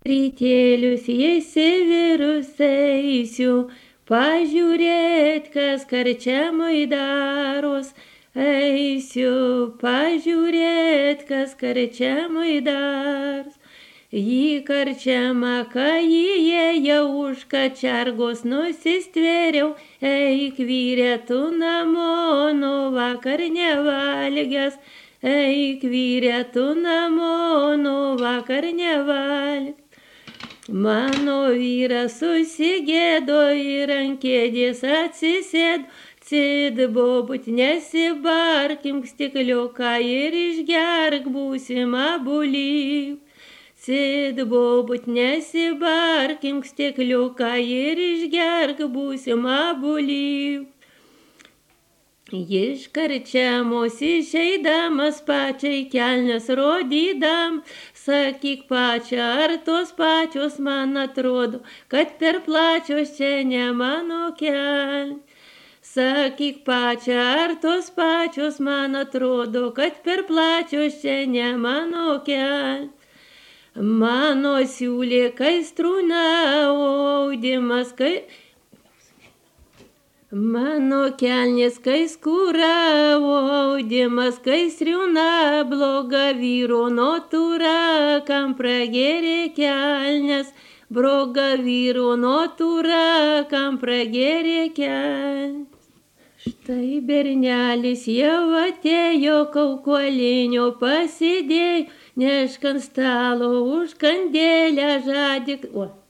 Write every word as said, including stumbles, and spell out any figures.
Rytėlius į Sibirus eisiu, pažiūrėt, kas karčiamoj daros. Eisiu, pažiūrėt, kas karčiamoj daros. Jį karčiamą, ką įėjau, už kačergos nusistvėriau. Eik vyre, tu namo, nu vakar nevalgęs. Eik vyre, tu namo, nu vakar nevalgęs. Mano vyras susigėdo ir ant kėdės atsisėdo. Cid bobut, nesibarkink stikliuką ir išgerk būsimą bulį. Cid bobut, nesibarkink stikliuką ir išgerk būsimą bulį. Iš karčiamos išeidamas pačiai kelnes rodydam, sakyk pačia, ar tos pačios man atrodo, kad per plačios čia ne mano kelnes. Sakyk pačia, ar tos pačios man atrodo, kad per plačios čia ne mano kelnes. Mano siūlė kaistrūna, o audimas kai... Mano kelnės kai skūra, o audimas kai striūna, bloga vyro notūra, kam pragerė kelnes. Bloga vyro notūra, kam pragerė kelnes. Štai bernelis jau atėjo, kaukuolinio pasidėjo, nešk ant stalo už kandelę žadik. O.